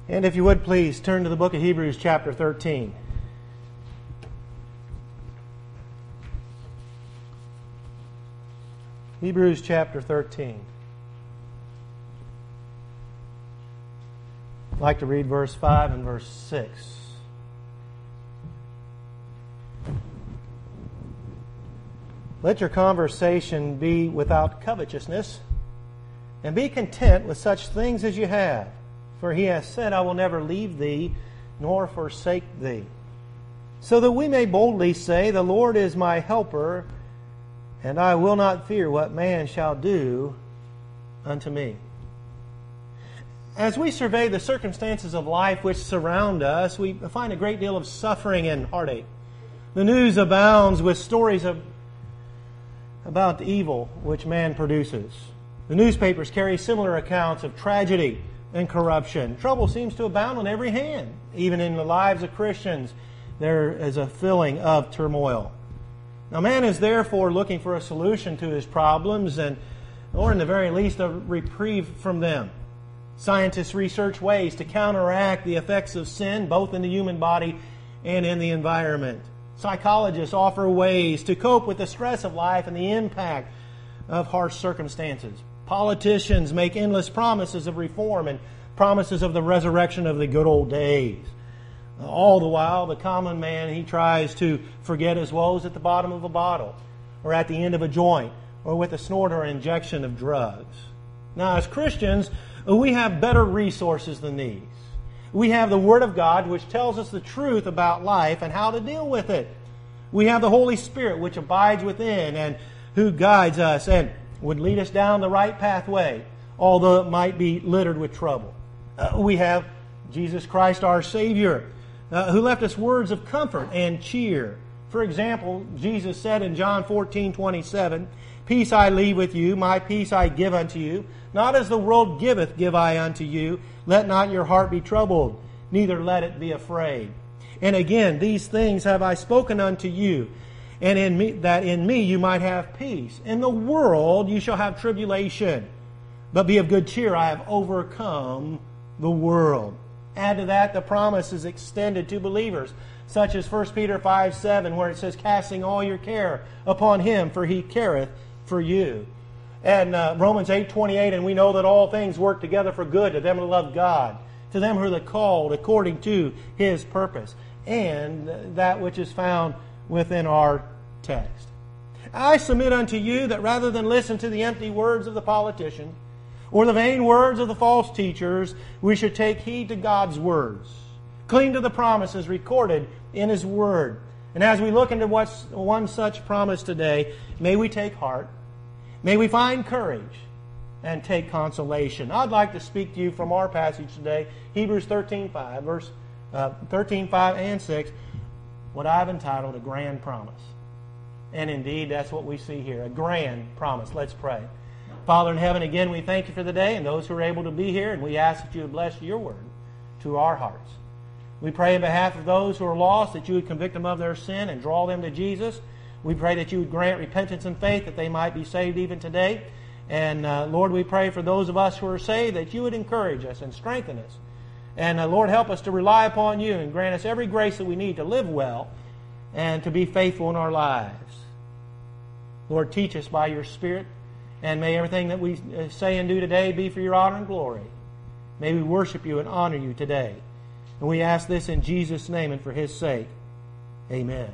And if you would please turn to the book of Hebrews chapter 13. Hebrews chapter 13. I'd like to read verse 5 and verse 6. Let your conversation be without covetousness, and be content with such things as you have. For he has said, I will never leave thee, nor forsake thee. So that we may boldly say, the Lord is my helper, and I will not fear what man shall do unto me. As we survey the circumstances of life which surround us, we find a great deal of suffering and heartache. The news abounds with stories about the evil which man produces. The newspapers carry similar accounts of tragedy and corruption. Trouble seems to abound on every hand. Even in the lives of Christians, there is a feeling of turmoil. Now, man is therefore looking for a solution to his problems, or in the very least, a reprieve from them. Scientists research ways to counteract the effects of sin, both in the human body and in the environment. Psychologists offer ways to cope with the stress of life and the impact of harsh circumstances. Politicians make endless promises of reform and promises of the resurrection of the good old days. All the while, the common man, he tries to forget his woes at the bottom of a bottle, or at the end of a joint, or with a snort or injection of drugs. Now, as Christians, we have better resources than these. We have the Word of God, which tells us the truth about life and how to deal with it. We have the Holy Spirit, which abides within and who guides us and would lead us down the right pathway, although it might be littered with trouble. We have Jesus Christ, our Savior, who left us words of comfort and cheer. For example, Jesus said in John 14:27, Peace I leave with you, my peace I give unto you. Not as the world giveth, give I unto you. Let not your heart be troubled, neither let it be afraid. And again, these things have I spoken unto you, and in me, that in me you might have peace. In the world you shall have tribulation, but be of good cheer, I have overcome the world. Add to that, the promise is extended to believers, such as 1 Peter 5:7, where it says, casting all your care upon Him, for He careth for you. And Romans 8:28, and we know that all things work together for good to them who love God, to them who are the called according to His purpose. And that which is found within our text. I submit unto you that rather than listen to the empty words of the politician or the vain words of the false teachers, we should take heed to God's words. Cling to the promises recorded in His Word. And as we look into what's one such promise today, may we take heart, may we find courage, and take consolation. I'd like to speak to you from our passage today, Hebrews 13:5, verse 13:5 and 6, what I've entitled a grand promise. And indeed, that's what we see here, a grand promise. Let's pray. Father in heaven, again, we thank you for the day and those who are able to be here, and we ask that you would bless your word to our hearts. We pray on behalf of those who are lost that you would convict them of their sin and draw them to Jesus. We pray that you would grant repentance and faith that they might be saved even today. And Lord, we pray for those of us who are saved that you would encourage us and strengthen us. And Lord, help us to rely upon you and grant us every grace that we need to live well and to be faithful in our lives. Lord, teach us by your Spirit, and may everything that we say and do today be for your honor and glory. May we worship you and honor you today. And we ask this in Jesus' name and for His sake. Amen.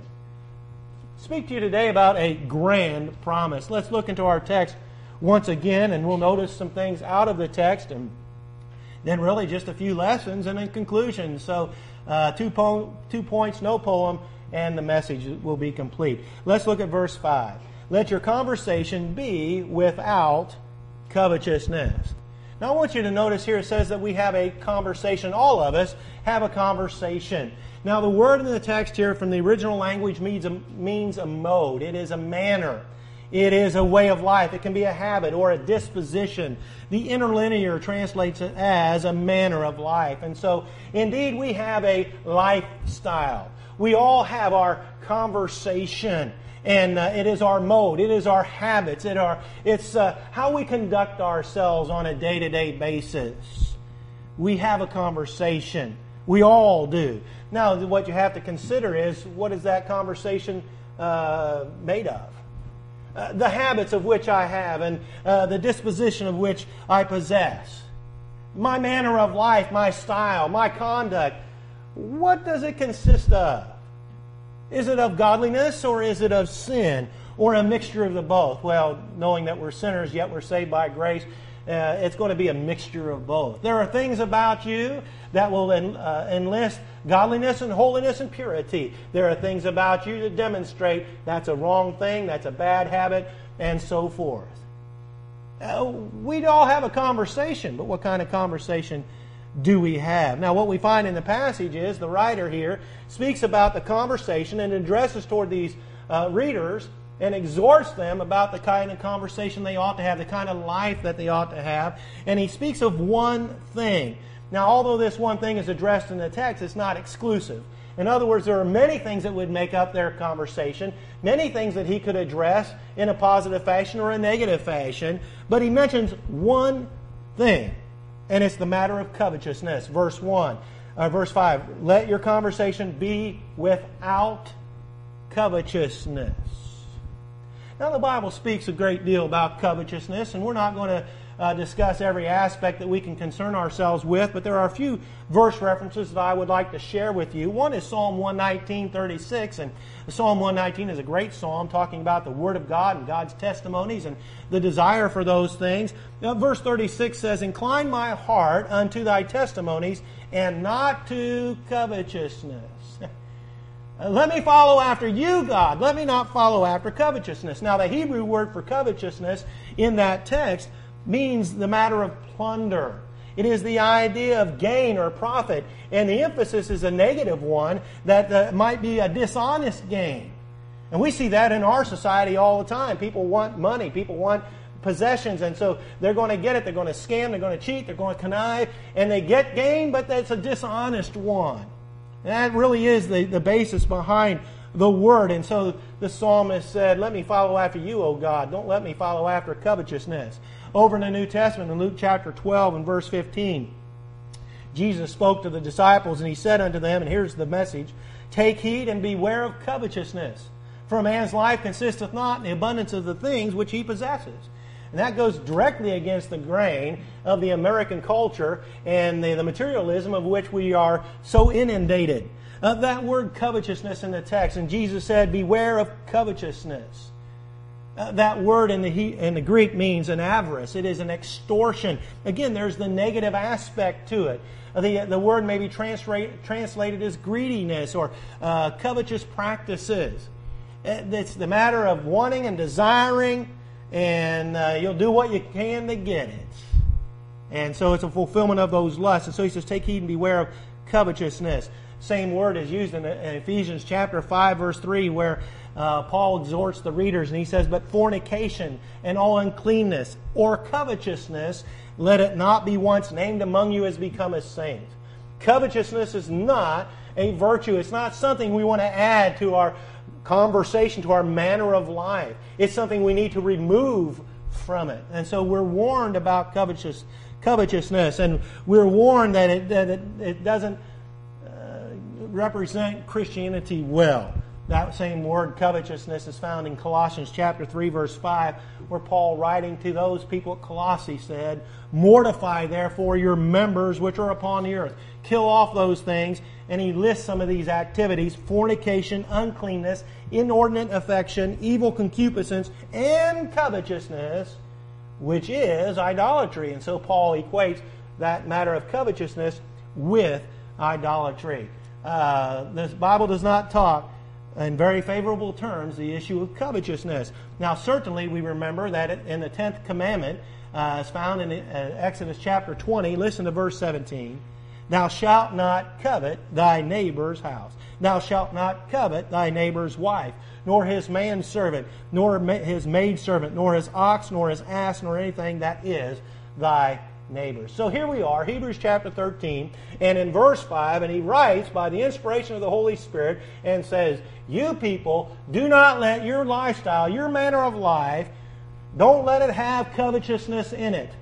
Speak to you today about a grand promise. Let's look into our text once again, and we'll notice some things out of the text, and then really just a few lessons and a conclusion. So 2 points, no poem, and the message will be complete. Let's look at verse 5. Let your conversation be without covetousness. Now I want you to notice here it says that we have a conversation. All of us have a conversation. Now the word in the text here from the original language means a mode. It is a manner. It is a way of life. It can be a habit or a disposition. The interlinear translates it as a manner of life. And so, indeed, we have a lifestyle. We all have our conversation. And it is our mode. It is our habits. It's how we conduct ourselves on a day-to-day basis. we have a conversation. We all do. Now, what you have to consider is, what is that conversation made of? The habits of which I have, and the disposition of which I possess. My manner of life, my style, my conduct. What does it consist of? Is it of godliness, or is it of sin, or a mixture of the both? Well, knowing that we're sinners, yet we're saved by grace, it's going to be a mixture of both. There are things about you that will enlist godliness and holiness and purity. There are things about you that demonstrate that's a wrong thing, that's a bad habit, and so forth. We all have a conversation, but what kind of conversation do we have? Now, what we find in the passage is the writer here speaks about the conversation and addresses toward these readers and exhorts them about the kind of conversation they ought to have, the kind of life that they ought to have. And he speaks of one thing. Now, although this one thing is addressed in the text, it's not exclusive. In other words, there are many things that would make up their conversation, many things that he could address in a positive fashion or a negative fashion, but he mentions one thing. And it's the matter of covetousness. Verse 5. Let your conversation be without covetousness. Now, the Bible speaks a great deal about covetousness, and we're not going to discuss every aspect that we can concern ourselves with, but there are a few verse references that I would like to share with you. One is Psalm 119:36, and Psalm 119 is a great psalm talking about the Word of God and God's testimonies and the desire for those things. Verse 36 says, Incline my heart unto thy testimonies and not to covetousness. Let me follow after you, God. Let me not follow after covetousness. Now, the Hebrew word for covetousness in that text means the matter of plunder. It is the idea of gain or profit. And the emphasis is a negative one, that might be a dishonest gain. And we see that in our society all the time. People want money. People want possessions. And so they're going to get it. They're going to scam. They're going to cheat. They're going to connive. And they get gain, but that's a dishonest one. And that really is the basis behind the word. And so the psalmist said, let me follow after you, O God. Don't let me follow after covetousness. Over in the New Testament, in Luke chapter 12 and verse 15, Jesus spoke to the disciples and he said unto them, and here's the message, Take heed and beware of covetousness. For a man's life consisteth not in the abundance of the things which he possesses. And that goes directly against the grain of the American culture and the materialism of which we are so inundated. That word covetousness in the text, and Jesus said, beware of covetousness. That word in the Greek means an avarice. It is an extortion. Again, there's the negative aspect to it. The word may be translated as greediness or covetous practices. It's the matter of wanting and desiring, and you'll do what you can to get it. And so it's a fulfillment of those lusts. And so he says, take heed and beware of covetousness. Same word is used in Ephesians chapter 5, verse 3, where Paul exhorts the readers, and he says, But fornication and all uncleanness or covetousness, let it not be once named among you as become a saint. Covetousness is not a virtue. It's not something we want to add to our conversation, to our manner of life. It's something we need to remove from it. And so we're warned about covetousness, and we're warned that it doesn't represent Christianity well. That same word, covetousness, is found in Colossians chapter 3, verse 5, where Paul, writing to those people at Colossae, said, Mortify, therefore, your members which are upon the earth. Kill off those things. And he lists some of these activities: fornication, uncleanness, inordinate affection, evil concupiscence, and covetousness, which is idolatry. And so Paul equates that matter of covetousness with idolatry. The Bible does not talk in very favorable terms the issue of covetousness. Now, certainly we remember that in the 10th commandment, is found in Exodus chapter 20. Listen to verse 17. Thou shalt not covet thy neighbor's house. Thou shalt not covet thy neighbor's wife, nor his manservant, nor his maidservant, nor his ox, nor his ass, nor anything that is thy neighbor's. So here we are, Hebrews chapter 13, and in verse 5, and he writes by the inspiration of the Holy Spirit and says, You people, do not let your lifestyle, your manner of life, don't let it have covetousness in it.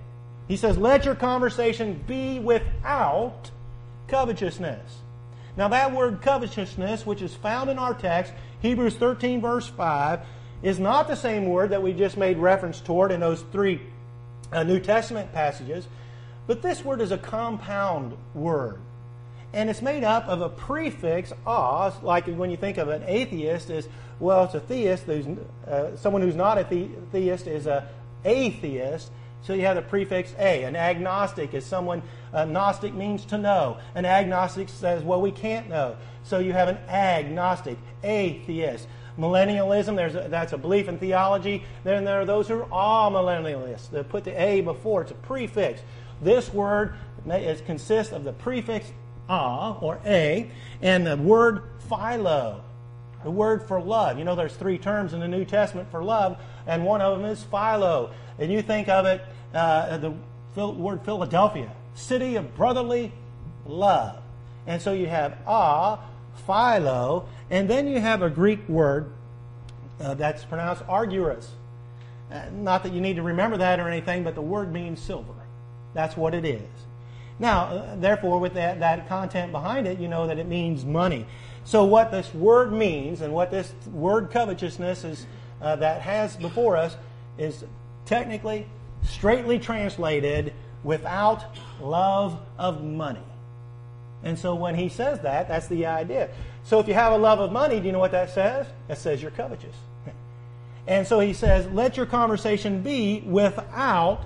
He says, let your conversation be without covetousness. Now that word covetousness, which is found in our text, Hebrews 13 verse 5, is not the same word that we just made reference toward in those three New Testament passages, but this word is a compound word. And it's made up of a prefix, "a," like when you think of an atheist, it's a theist. Someone who's not a theist is an atheist. So you have the prefix "a." An agnostic is someone, gnostic means to know. An agnostic says, well, we can't know. So you have an agnostic, atheist. Millennialism, that's a belief in theology. Then there are those who are amillennialists. They put the "a" before. It's a prefix. This word consists of the prefix "a" or "a" and the word "philo," the word for love. You know, there's three terms in the New Testament for love, and one of them is philo. And you think of it, the word Philadelphia, city of brotherly love. And so you have philo, and then you have a Greek word that's pronounced argurus. Not that you need to remember that or anything, but the word means silver. That's what it is. Now, therefore, with that content behind it, you know that it means money. So what this word means, and what this word covetousness is that has before us, is technically, straightly translated, without love of money. And so when he says that, that's the idea. So if you have a love of money, do you know what that says? It says you're covetous. And so he says, let your conversation be without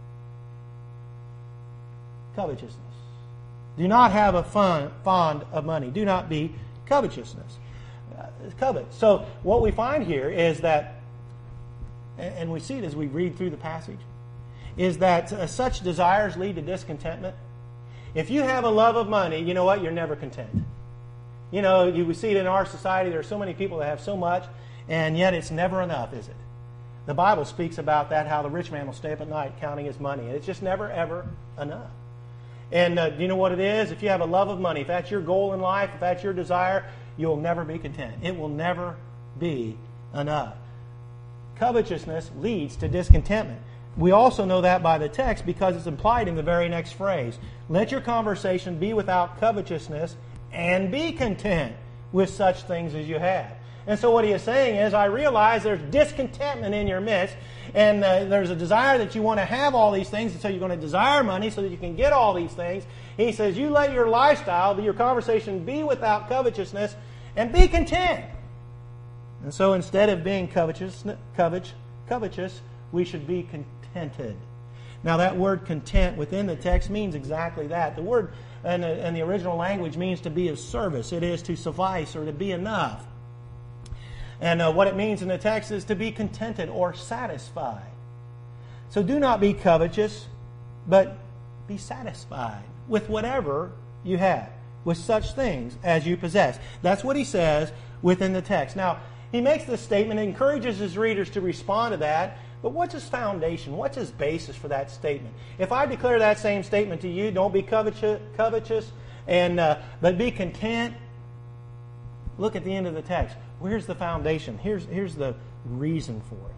covetousness. Do not have a fond of money. Do not be covetousness. Covet. So what we find here is that, and we see it as we read through the passage, is that such desires lead to discontentment. If you have a love of money, you know what? You're never content. You know, we see it in our society. There are so many people that have so much, and yet it's never enough, is it? The Bible speaks about that, how the rich man will stay up at night counting his money. And it's just never, ever enough. And do you know what it is? If you have a love of money, if that's your goal in life, if that's your desire, you'll never be content. It will never be enough. Covetousness leads to discontentment. We also know that by the text because it's implied in the very next phrase. Let your conversation be without covetousness and be content with such things as you have. And so what he is saying is, I realize there's discontentment in your midst, and there's a desire that you want to have all these things, and so you're going to desire money so that you can get all these things. He says, you let your lifestyle, your conversation be without covetousness, and be content. And so instead of being covetous, we should be contented. Now that word content within the text means exactly that. The word in the original language means to be of service. It is to suffice or to be enough. And what it means in the text is to be contented or satisfied. So do not be covetous, but be satisfied with whatever you have, with such things as you possess. That's what he says within the text. Now, he makes this statement and encourages his readers to respond to that. But what's his foundation? What's his basis for that statement? If I declare that same statement to you, don't be covetous, but be content. Look at the end of the text. Where's the foundation? Here's the reason for it.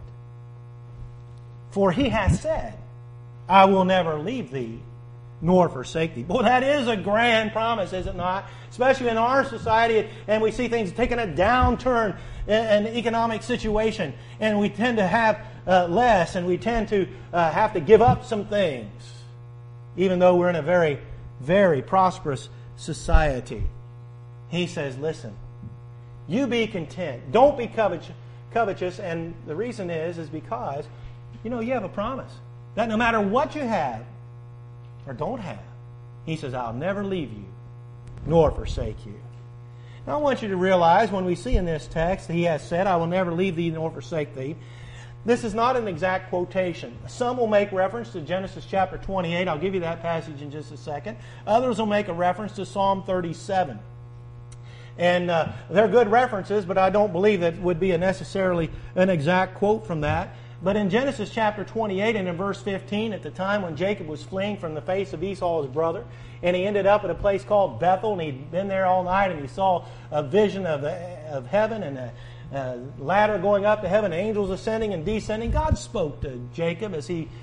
For he has said, I will never leave thee nor forsake thee. Boy, that is a grand promise, is it not? Especially in our society, and we see things taking a downturn in the economic situation, and we tend to have less, and we tend to have to give up some things, even though we're in a very, very prosperous society. He says, listen, you be content. Don't be covetous, and the reason is because, you have a promise that no matter what you have or don't have, he says, I'll never leave you nor forsake you. Now I want you to realize when we see in this text, he has said, I will never leave thee nor forsake thee. This is not an exact quotation. Some will make reference to Genesis chapter 28. I'll give you that passage in just a second. Others will make a reference to Psalm 37. And they're good references, but I don't believe that would be necessarily an exact quote from that. But in Genesis chapter 28 and in verse 15, at the time when Jacob was fleeing from the face of Esau, his brother, and he ended up at a place called Bethel, and he'd been there all night, and he saw a vision of heaven and a ladder going up to heaven, angels ascending and descending. God spoke to Jacob as he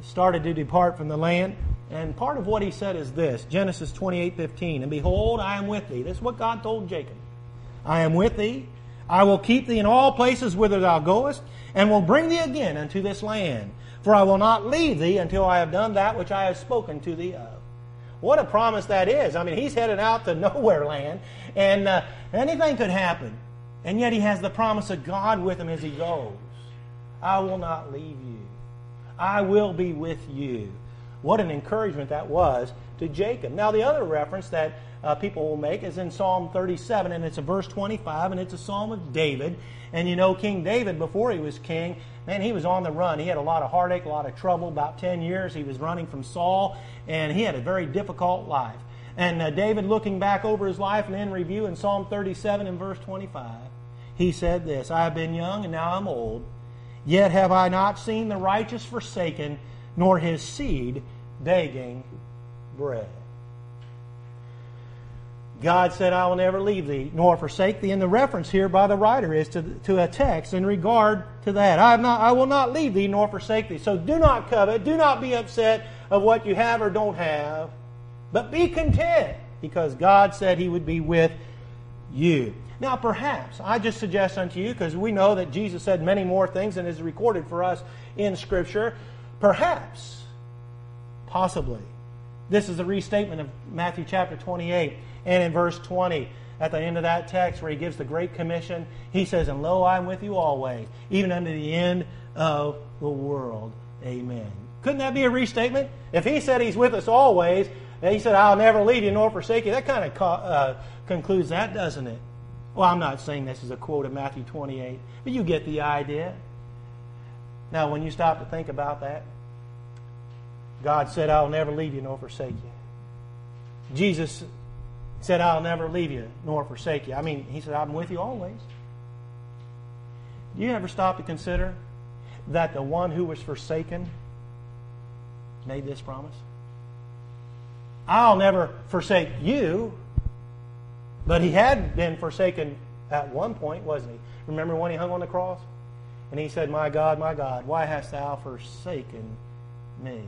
started to depart from the land. And part of what he said is this, Genesis 28:15. And behold, I am with thee. This is what God told Jacob. I am with thee. I will keep thee in all places whither thou goest, and will bring thee again unto this land. For I will not leave thee until I have done that which I have spoken to thee of. What a promise that is. I mean, he's headed out to nowhere land, and anything could happen. And yet he has the promise of God with him as he goes. I will not leave you. I will be with you. What an encouragement that was to Jacob. Now, the other reference that people will make is in Psalm 37, and it's a verse 25, and it's a psalm of David. And you know, King David, before he was king, man, he was on the run. He had a lot of heartache, a lot of trouble. About 10 years he was running from Saul, and he had a very difficult life. And David, looking back over his life and in review in Psalm 37 and verse 25, he said this, I have been young and now I'm old, yet have I not seen the righteous forsaken, nor his seed begging bread. God said, I will never leave thee, nor forsake thee. And the reference here by the writer is to a text in regard to that. I will not leave thee, nor forsake thee. So do not covet, do not be upset of what you have or don't have, but be content, because God said He would be with you. Now perhaps, I just suggest unto you, because we know that Jesus said many more things than is recorded for us in Scripture, perhaps, possibly, this is a restatement of Matthew chapter 28, and in verse 20, at the end of that text where He gives the Great Commission, He says, and lo, I am with you always, even unto the end of the world. Amen. Couldn't that be a restatement? If He said He's with us always, and He said, I'll never leave you nor forsake you, that kind of concludes that, doesn't it? Well, I'm not saying this is a quote of Matthew 28, but you get the idea. Now, when you stop to think about that, God said, I'll never leave you nor forsake you. Jesus said, I'll never leave you nor forsake you. I mean, He said, I'm with you always. Do you ever stop to consider that the one who was forsaken made this promise? I'll never forsake you. But He had been forsaken at one point, wasn't He? Remember when He hung on the cross? And He said, my God, why hast thou forsaken me?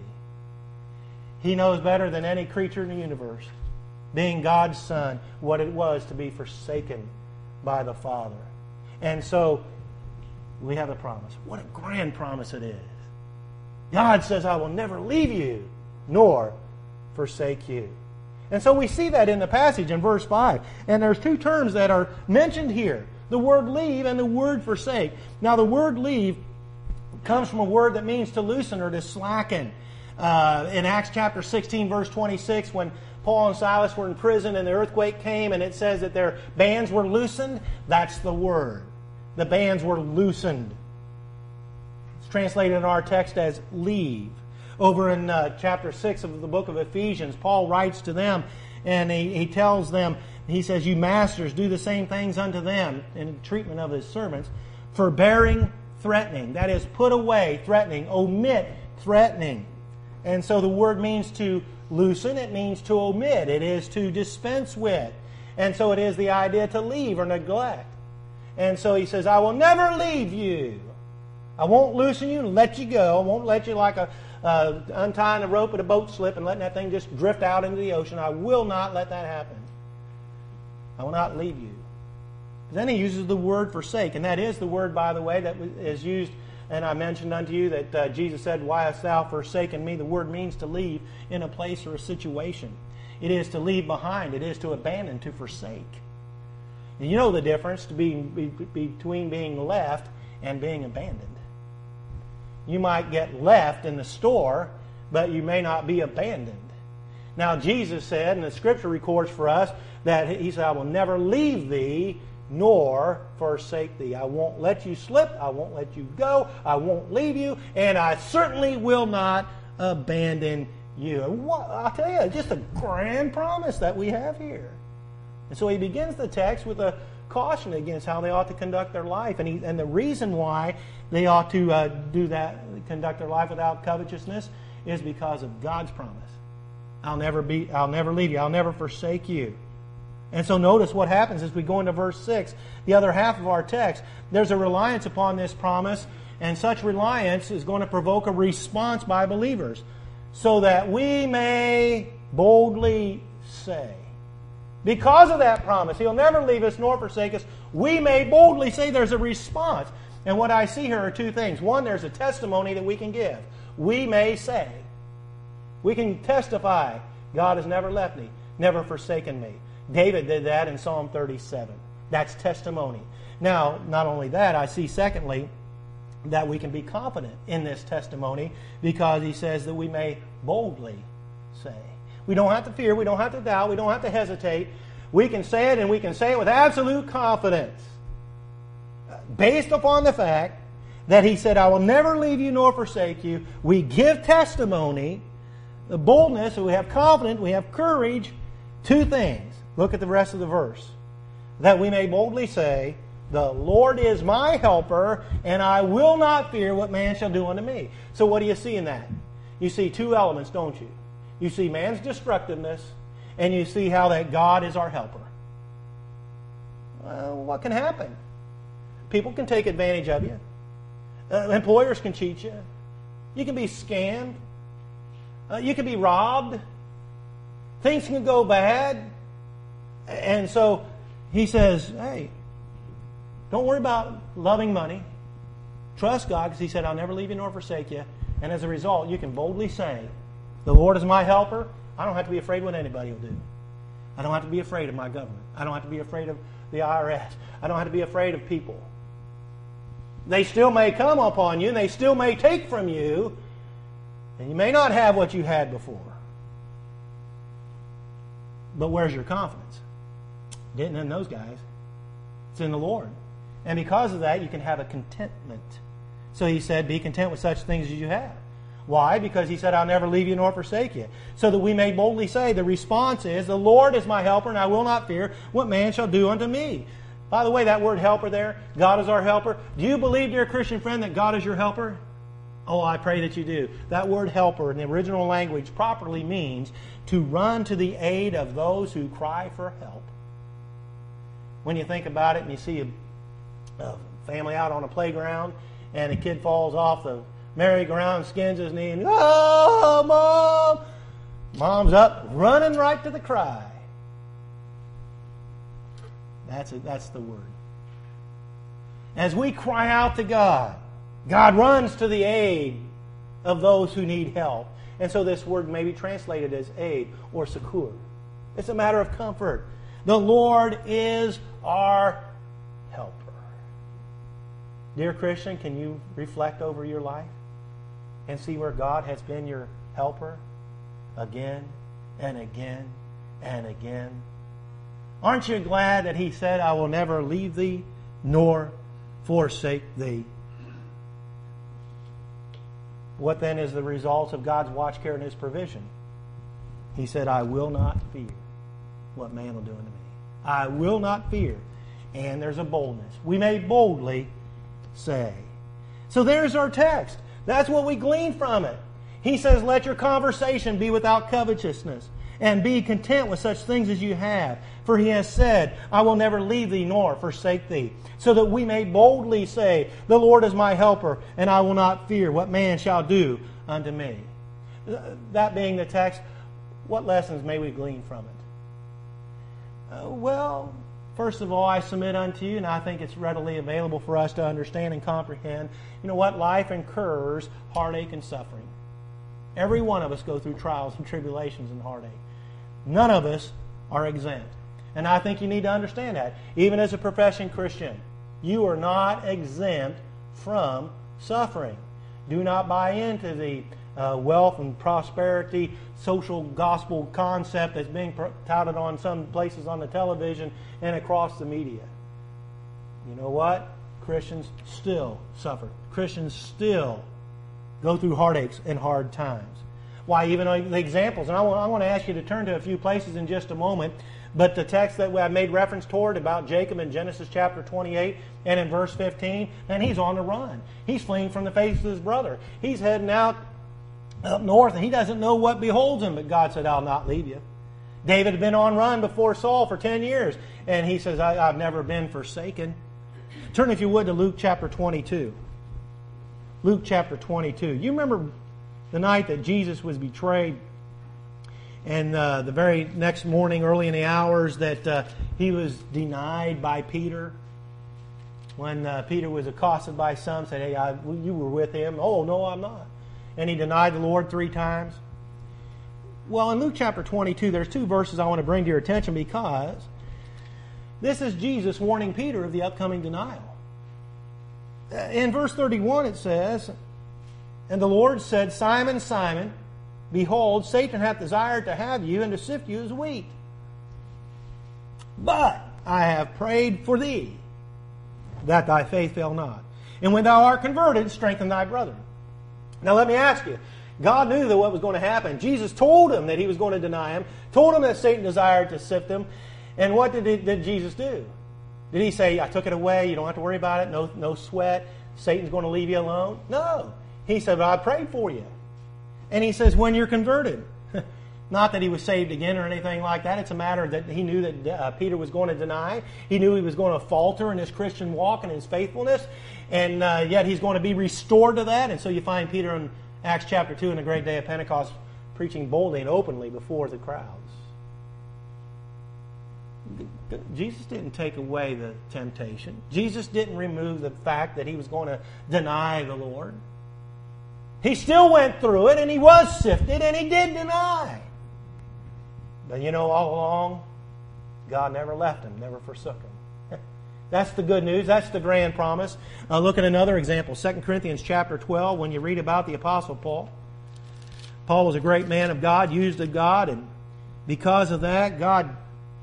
He knows better than any creature in the universe, being God's Son, what it was to be forsaken by the Father. And so, we have a promise. What a grand promise it is. God says, I will never leave you, nor forsake you. And so we see that in the passage in verse 5. And there's two terms that are mentioned here. The word leave and the word forsake. Now the word leave comes from a word that means to loosen or to slacken. In Acts chapter 16 verse 26, when Paul and Silas were in prison and the earthquake came and it says that their bands were loosened, that's the word. The bands were loosened. It's translated in our text as leave. Over in chapter 6 of the book of Ephesians, Paul writes to them and he tells them, he says, you masters, do the same things unto them in treatment of his servants, forbearing threatening. That is, put away threatening, omit threatening. And so the word means to loosen, it means to omit, it is to dispense with. And so it is the idea to leave or neglect. And so he says, I will never leave you. I won't loosen you and let you go. I won't let you like untying a rope at a boat slip and letting that thing just drift out into the ocean. I will not let that happen. I will not leave you. Then he uses the word forsake, and that is the word, by the way, that is used, and I mentioned unto you that Jesus said, why hast thou forsaken me? The word means to leave in a place or a situation. It is to leave behind. It is to abandon, to forsake. And you know the difference between being left and being abandoned. You might get left in the store, but you may not be abandoned. Now Jesus said, and the Scripture records for us, that He said, I will never leave thee nor forsake thee. I won't let you slip. I won't let you go. I won't leave you. And I certainly will not abandon you. I'll tell you, just a grand promise that we have here. And so he begins the text with a caution against how they ought to conduct their life. And the reason why they ought to conduct their life without covetousness is because of God's promise. I'll never leave you. I'll never forsake you. And so notice what happens as we go into verse 6, the other half of our text. There's a reliance upon this promise And such reliance is going to provoke a response by believers, so that we may boldly say. Because of that promise, He'll never leave us nor forsake us, we may boldly say. There's a response. And what I see here are two things. One, there's a testimony that we can give. We may say. We can testify, God has never left me, never forsaken me. David did that in Psalm 37. That's testimony. Now, not only that, I see secondly that we can be confident in this testimony, because he says that we may boldly say. We don't have to fear, we don't have to doubt, we don't have to hesitate. We can say it, and we can say it with absolute confidence, based upon the fact that He said, I will never leave you nor forsake you. We give testimony, the boldness, we have confidence, we have courage. Two things. Look at the rest of the verse. That we may boldly say, the Lord is my helper, and I will not fear what man shall do unto me. So what do you see in that? You see two elements, don't you? You see man's destructiveness, and you see how that God is our helper. Well, what can happen? People can take advantage of you. Employers can cheat you. You can be scammed. You can be robbed. Things can go bad. And so he says, hey, don't worry about loving money. Trust God, because He said, I'll never leave you nor forsake you. And as a result, you can boldly say, the Lord is my helper. I don't have to be afraid what anybody will do. I don't have to be afraid of my government. I don't have to be afraid of the IRS. I don't have to be afraid of people. They still may come upon you, and they still may take from you, and you may not have what you had before. But where's your confidence? It isn't in those guys. It's in the Lord. And because of that, you can have a contentment. So He said, be content with such things as you have. Why? Because He said, I'll never leave you nor forsake you. So that we may boldly say, the response is, the Lord is my helper, and I will not fear what man shall do unto me. By the way, that word helper there, God is our helper. Do you believe, dear Christian friend, that God is your helper? Oh, I pray that you do. That word helper in the original language properly means to run to the aid of those who cry for help. When you think about it and you see a family out on a playground and a kid falls off the merry-go-round, skins his knee, and, oh, Mom! Mom's up, running right to the cry. That's the word. As we cry out to God, God runs to the aid of those who need help. And so this word may be translated as aid or succor. It's a matter of comfort. The Lord is our helper. Dear Christian, can you reflect over your life and see where God has been your helper again and again and again? Aren't you glad that He said, I will never leave thee nor forsake thee? What then is the result of God's watch care and His provision? He said, I will not fear what man will do unto me. I will not fear. And there's a boldness. We may boldly say. So there's our text. That's what we glean from it. He says, let your conversation be without covetousness, and be content with such things as you have. For He has said, I will never leave thee nor forsake thee. So that we may boldly say, the Lord is my helper, and I will not fear what man shall do unto me. That being the text, what lessons may we glean from it? Well, first of all, I submit unto you, and I think it's readily available for us to understand and comprehend, you know what? Life incurs heartache and suffering. Every one of us go through trials and tribulations and heartache. None of us are exempt. And I think you need to understand that. Even as a professing Christian, you are not exempt from suffering. Do not buy into the wealth and prosperity social gospel concept that's being touted on some places on the television and across the media. You know what? Christians still suffer. Christians still go through heartaches and hard times. Why, even the examples, and I want to ask you to turn to a few places in just a moment, but the text that I made reference toward about Jacob in Genesis chapter 28 and in verse 15, and he's on the run. He's fleeing from the face of his brother. He's heading out up north, and he doesn't know what beholds him, but God said, I'll not leave you. David had been on run before Saul for 10 years, and he says, I've never been forsaken. Turn, if you would, to Luke chapter 22. Luke chapter 22. You remember the night that Jesus was betrayed, and the very next morning, early in the hours, that he was denied by Peter. When Peter was accosted by some, said, "Hey, you were with him." "Oh, no, I'm not." And he denied the Lord 3 times. Well, in Luke chapter 22, there's 2 verses I want to bring to your attention, because this is Jesus warning Peter of the upcoming denial. In verse 31 it says, "And the Lord said, Simon, Simon, behold, Satan hath desired to have you and to sift you as wheat. But I have prayed for thee, that thy faith fail not. And when thou art converted, strengthen thy brethren." Now let me ask you, God knew that what was going to happen. Jesus told him that he was going to deny him, told him that Satan desired to sift him. And what did Jesus do? Did he say, "I took it away, you don't have to worry about it, no sweat, Satan's going to leave you alone"? No. He said, "I prayed for you." And he says, when you're converted. Not that he was saved again or anything like that. It's a matter that he knew that Peter was going to deny. He knew he was going to falter in his Christian walk and his faithfulness. And yet he's going to be restored to that. And so you find Peter in Acts chapter 2 in the great day of Pentecost preaching boldly and openly before the crowds. Jesus didn't take away the temptation. Jesus didn't remove the fact that he was going to deny the Lord. He still went through it, and he was sifted, and he did deny. But you know, all along, God never left him, never forsook him. That's the good news. That's the grand promise. Look at another example. 2 Corinthians chapter 12, when you read about the Apostle Paul. Paul was a great man of God, used of God, and because of that, God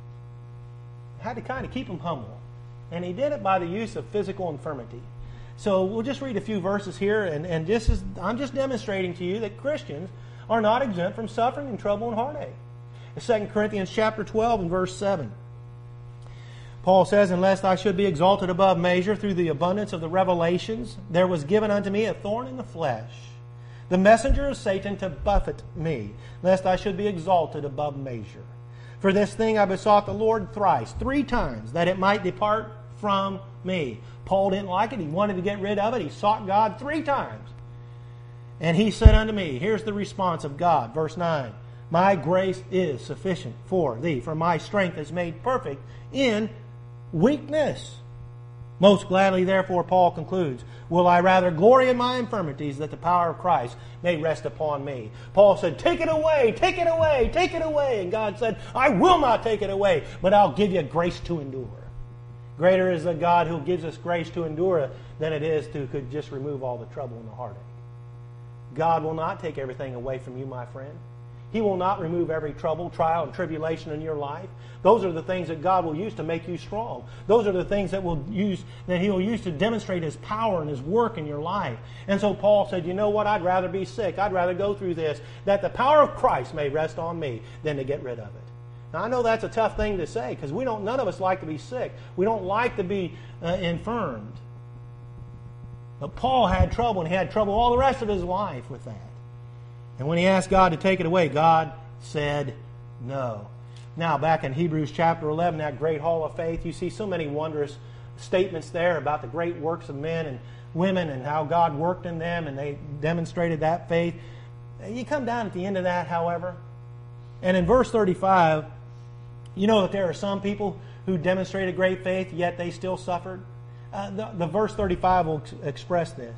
had to kind of keep him humble. And he did it by the use of physical infirmity. So we'll just read a few verses here, and I'm just demonstrating to you that Christians are not exempt from suffering and trouble and heartache. In 2 Corinthians chapter 12 and verse 7. Paul says, "Unless I should be exalted above measure through the abundance of the revelations, there was given unto me a thorn in the flesh, the messenger of Satan to buffet me, lest I should be exalted above measure. For this thing I besought the Lord thrice, 3 times, that it might depart from me." Paul didn't like it. He wanted to get rid of it. He sought God 3 times. "And he said unto me," here's the response of God, verse 9, "My grace is sufficient for thee, for my strength is made perfect in weakness." "Most gladly, therefore," Paul concludes, "will I rather glory in my infirmities, that the power of Christ may rest upon me." Paul said, "Take it away, take it away, take it away." And God said, "I will not take it away, but I'll give you grace to endure." Greater is the God who gives us grace to endure than it is to could just remove all the trouble and the heartache. God will not take everything away from you, my friend. He will not remove every trouble, trial, and tribulation in your life. Those are the things that God will use to make you strong. Those are the things that He will use to demonstrate His power and His work in your life. And so Paul said, "You know what? I'd rather be sick. I'd rather go through this, that the power of Christ may rest on me, than to get rid of it." Now, I know that's a tough thing to say, because none of us like to be sick. We don't like to be infirmed. But Paul had trouble, and he had trouble all the rest of his life with that. And when he asked God to take it away, God said no. Now, back in Hebrews chapter 11, that great hall of faith, you see so many wondrous statements there about the great works of men and women and how God worked in them, and they demonstrated that faith. You come down at the end of that, however, and in verse 35, you know that there are some people who demonstrated great faith, yet they still suffered. The verse 35 will express this.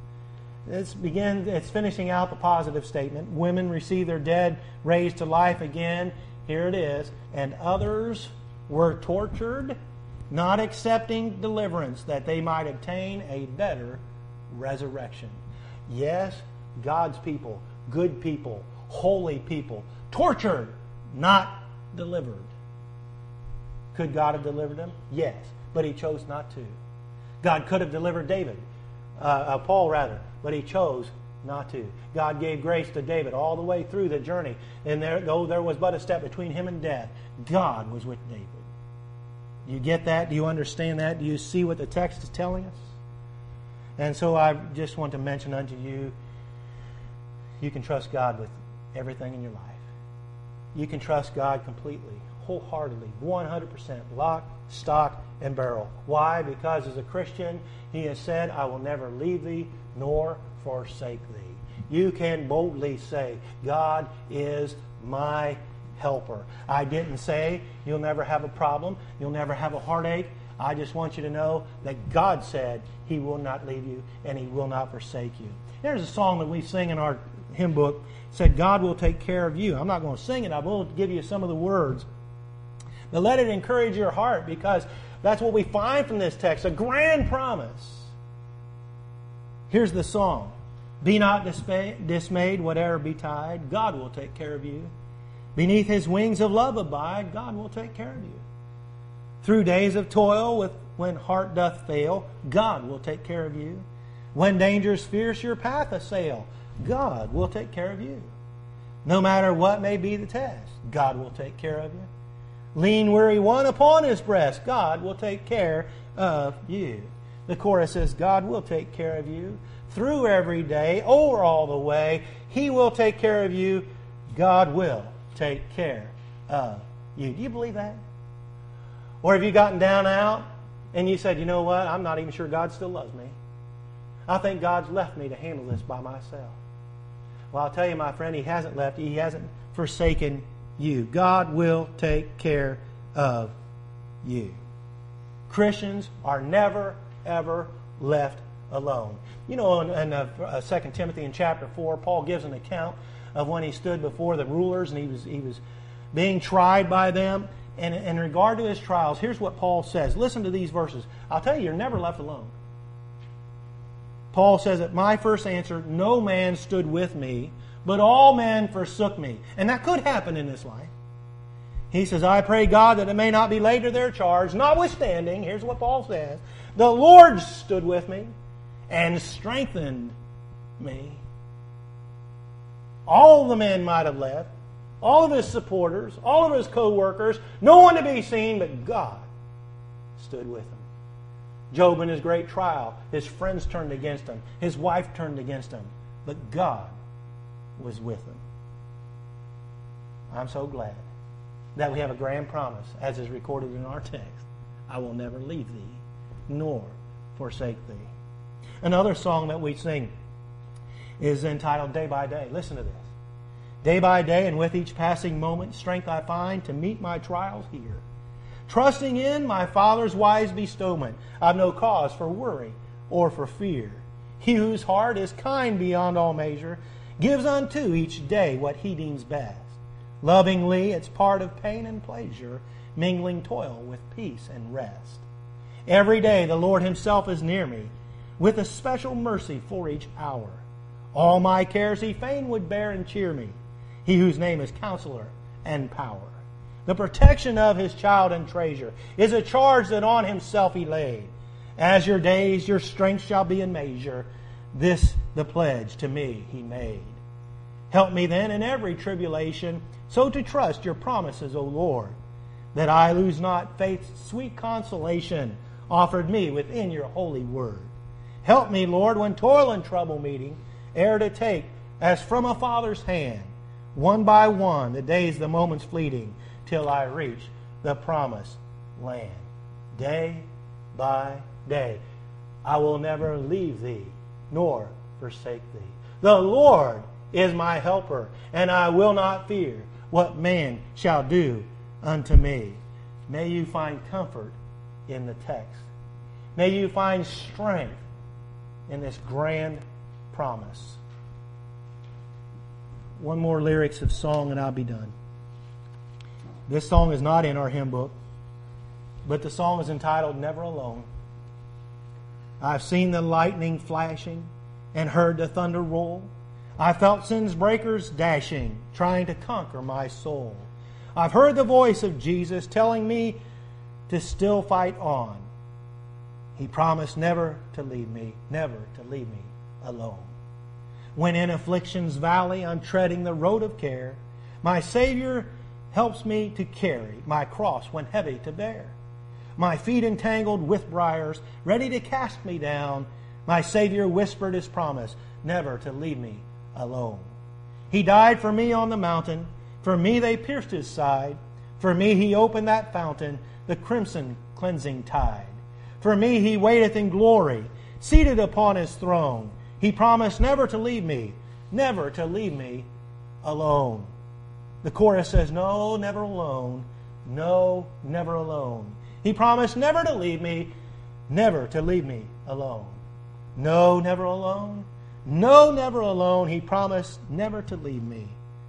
It's finishing out the positive statement. Women receive their dead raised to life again. Here it is. "And others were tortured, not accepting deliverance, that they might obtain a better resurrection." Yes, God's people, good people, holy people, tortured, not delivered. Could God have delivered them? Yes, but He chose not to. God could have delivered Paul, but He chose not to. God gave grace to David all the way through the journey, and though there was but a step between him and death, God was with David. Do you get that? Do you understand that? Do you see what the text is telling us? And so I just want to mention unto you, you can trust God with everything in your life. You can trust God completely, wholeheartedly, 100%, lock, stock, and barrel. Why? Because as a Christian, He has said, "I will never leave thee nor forsake thee. You can boldly say, God is my helper. I didn't say you'll never have a problem, you'll never have a heartache. I just want you to know that God said He will not leave you and He will not forsake you. There's a song that we sing in our hymn book. It said, God will take care of you. I'm not going to sing it. I will give you some of the words. But let it encourage your heart, because that's what we find from this text, a grand promise. Here's the song. Be not dismayed, whatever betide, God will take care of you. Beneath His wings of love abide, God will take care of you. Through days of toil, when heart doth fail, God will take care of you. When dangers fierce your path assail, God will take care of you. No matter what may be the test, God will take care of you. Lean weary one upon His breast, God will take care of you. The chorus says, God will take care of you. Through every day, over all the way, He will take care of you. God will take care of you. Do you believe that? Or have you gotten down out and you said, you know what, I'm not even sure God still loves me. I think God's left me to handle this by myself. Well, I'll tell you, my friend, He hasn't left you. He hasn't forsaken you. God will take care of you. Christians are never, ever left alone. You know, in 2 Timothy in chapter 4, Paul gives an account of when he stood before the rulers and he was being tried by them. And in regard to his trials, here's what Paul says. Listen to these verses. I'll tell you, you're never left alone. Paul says, at my first answer, no man stood with me, but all men forsook me. And that could happen in this life. He says, I pray God that it may not be laid to their charge. Notwithstanding, here's what Paul says, the Lord stood with me and strengthened me. All the men might have left. All of his supporters, all of his co-workers, no one to be seen, but God stood with him. Job in his great trial, his friends turned against him. His wife turned against him. But God was with him. I'm so glad that we have a grand promise, as is recorded in our text. I will never leave thee, nor forsake thee. Another song that we sing is entitled Day by Day. Listen to this. Day by day, and with each passing moment, strength I find to meet my trials here. Trusting in my Father's wise bestowment, I've no cause for worry or for fear. He whose heart is kind beyond all measure gives unto each day what He deems best. Lovingly, it's part of pain and pleasure, mingling toil with peace and rest. Every day the Lord Himself is near me, with a special mercy for each hour. All my cares He fain would bear and cheer me. He whose name is Counselor and Power. The protection of His child and treasure is a charge that on Himself He laid. As your days, your strength shall be in measure. This the pledge to me He made. Help me then in every tribulation, so to trust your promises, O Lord, that I lose not faith's sweet consolation offered me within your holy word. Help me, Lord, when toil and trouble meeting, ere to take, as from a father's hand, one by one, the days, the moments fleeting, till I reach the promised land. Day by day, I will never leave thee, nor forsake thee. The Lord is my helper, and I will not fear what man shall do unto me. May you find comfort in the text. May you find strength in this grand promise. One more lyrics of song and I'll be done. This song is not in our hymn book, but the song is entitled Never Alone. I've seen the lightning flashing and heard the thunder roll. I felt sin's breakers dashing, trying to conquer my soul. I've heard the voice of Jesus telling me to still fight on. He promised never to leave me alone. When in affliction's valley I'm treading the road of care, my Savior helps me to carry my cross when heavy to bear. My feet entangled with briars, ready to cast me down, my Savior whispered His promise, never to leave me alone. He died for me on the mountain, for me they pierced His side, for me He opened that fountain, the crimson cleansing tide. For me He waiteth in glory, seated upon His throne. He promised never to leave me alone. The chorus says, no, never alone. No, never alone. He promised never to leave me alone. No, never alone. No, never alone. He promised never to leave me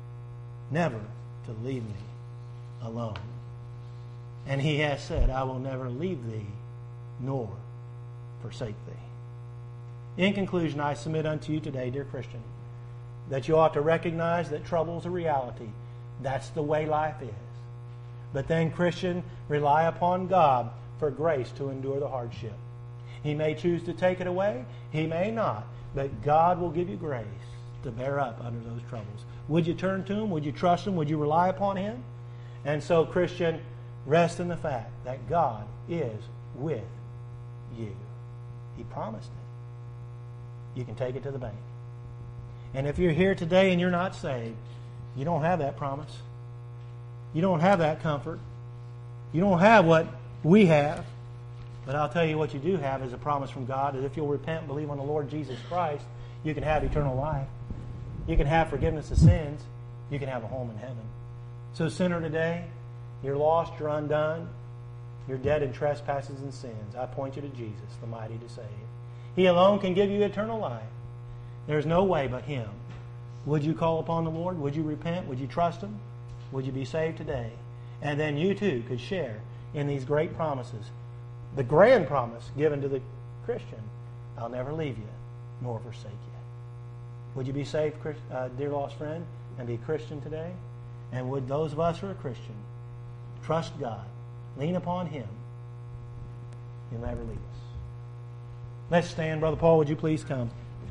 alone. And He has said, I will never leave thee nor forsake thee. In conclusion, I submit unto you today, dear Christian, that you ought to recognize that trouble is a reality. That's the way life is. But then, Christian, rely upon God for grace to endure the hardship. He may choose to take it away. He may not. But God will give you grace to bear up under those troubles. Would you turn to Him? Would you trust Him? Would you rely upon Him? And so, Christian, rest in the fact that God is with you. He promised it. You can take it to the bank. And if you're here today and you're not saved, you don't have that promise. You don't have that comfort. You don't have what we have. But I'll tell you what you do have is a promise from God that if you'll repent and believe on the Lord Jesus Christ, you can have eternal life. You can have forgiveness of sins. You can have a home in heaven. So, sinner, today, you're lost, you're undone, you're dead in trespasses and sins. I point you to Jesus, the mighty to save. He alone can give you eternal life. There's no way but Him. Would you call upon the Lord? Would you repent? Would you trust Him? Would you be saved today? And then you too could share in these great promises. The grand promise given to the Christian, I'll never leave you nor forsake you. Would you be saved, dear lost friend, and be a Christian today? And would those of us who are Christian trust God, lean upon Him? He'll never leave us. Let's stand. Brother Paul, would you please come?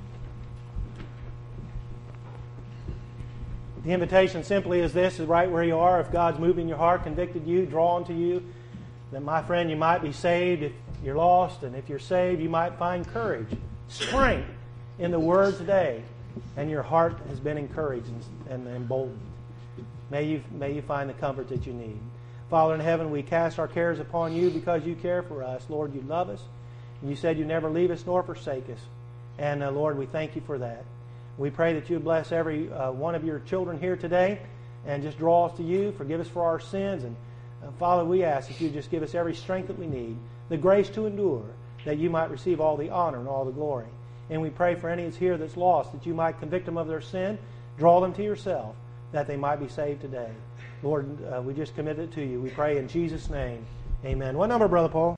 The invitation simply is this, is right where you are. If God's moving your heart, convicted you, drawn to you, then, my friend, you might be saved if you're lost. And if you're saved, you might find courage, strength in the Word today. And your heart has been encouraged and emboldened. May you find the comfort that you need. Father in heaven, we cast our cares upon you because you care for us. Lord, you love us. And you said you never leave us nor forsake us. And Lord, we thank you for that. We pray that you would bless every one of your children here today and just draw us to you. Forgive us for our sins. And Father, we ask that you just give us every strength that we need, the grace to endure, that you might receive all the honor and all the glory. And we pray for any that's here that's lost, that you might convict them of their sin, draw them to yourself, that they might be saved today. Lord, we just commit it to you. We pray in Jesus' name. Amen. What number, Brother Paul?